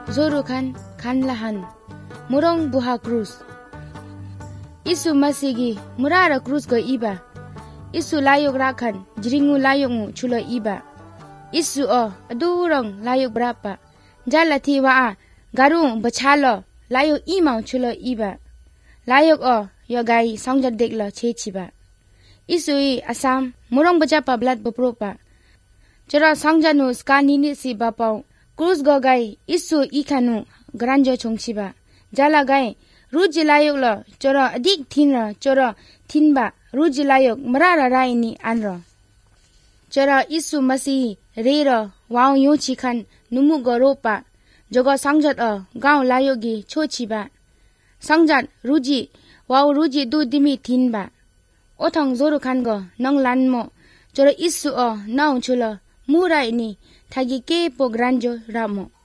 zorukan kanlahan murong buha krus isu masigi murara krus go iba isu layok rakan jringu layok mu chulo iba isu o adurong layok berapa jala tiwa a garung bachalo layok imau chulo iba layok o yogai songjat deklo chechiba isu I asam murong bajapa blat bopropa Jara sangjanu skanini si bapau krus go gai isu ikanu granjo chongchiba jala gai ruji layok lo jara adik thinra jara thinba ruji layok marara raini anro jara isu masi rero wang yochi khan numu goropa jogo sangjat o gaung layogi chochiba sangjat ruji waw ruji du dimi thinba othong zoru khan go nong lanmo jara isu o naung chulo murai ni thagi ke po granjo ramo